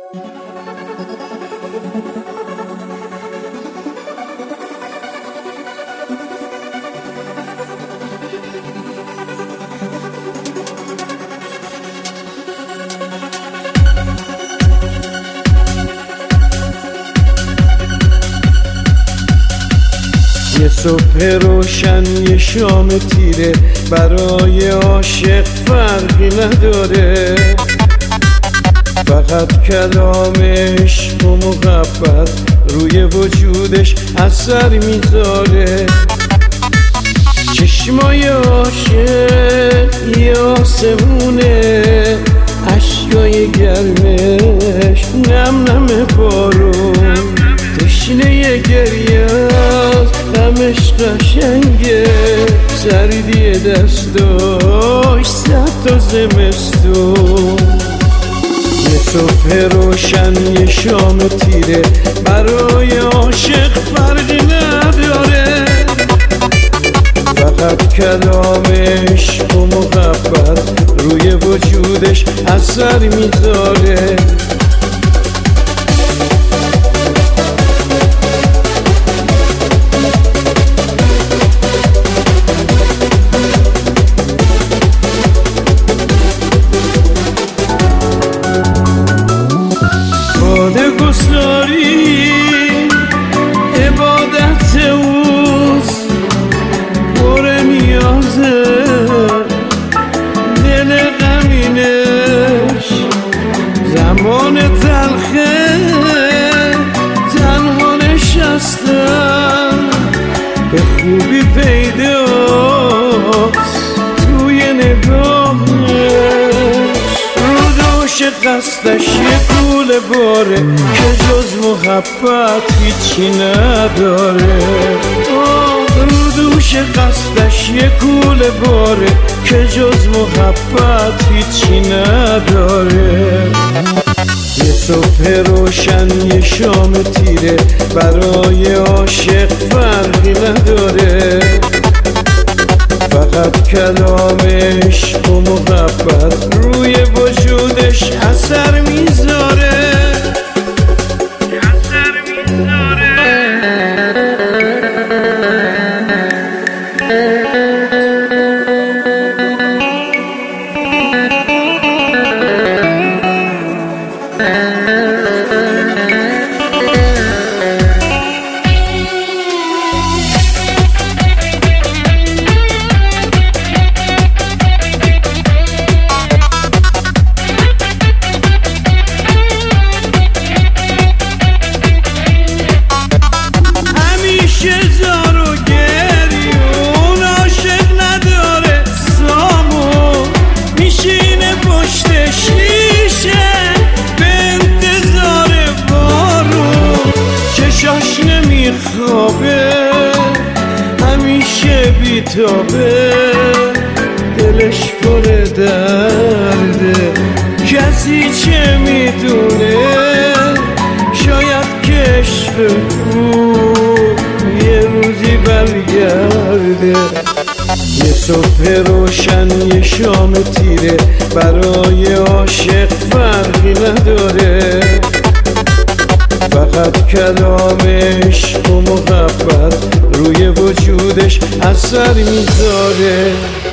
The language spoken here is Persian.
یه صبح روشن یه شام تیره برای عاشق فرقی نداره، فقط کلام عشق و محبت روی وجودش اثر میذاره. چشمای عاشق یه آسمونه، اشکای گرمش نم نم بارون، تشنه گریه‌اش غمش قشنگه، سردی دستاش صد تا زمستون. یه صبح روشن یه شام تیره برای عاشق فرقی نداره، فقط کلام عشق و محبت روی وجودش اثر میذاره. گساری عبادت اوست، پر نیازه دل غمینش، زمان تلخه تنها نشستم به خوبی پیداست توی نگاهش، رو دوش قصدش یه کوله باره که جز محبت هیچی نداره. رو دوش قصدش یه کوله باره که جز محبت هیچی نداره. یه صبح روشن یه شام تیره برای عاشق فرقی نداره، فقط کلام عشق و محبت روی وجودش اثر میذاره. همیشه بیتابه، دلش پر درده، کسی چه میدونه، شاید که عشق یه روزی برگرده. یه صبح روشن یه شام تیره برای عاشق فرقی نداره، فقط کلام عشق و محبت روی وجودش اثر میذاره.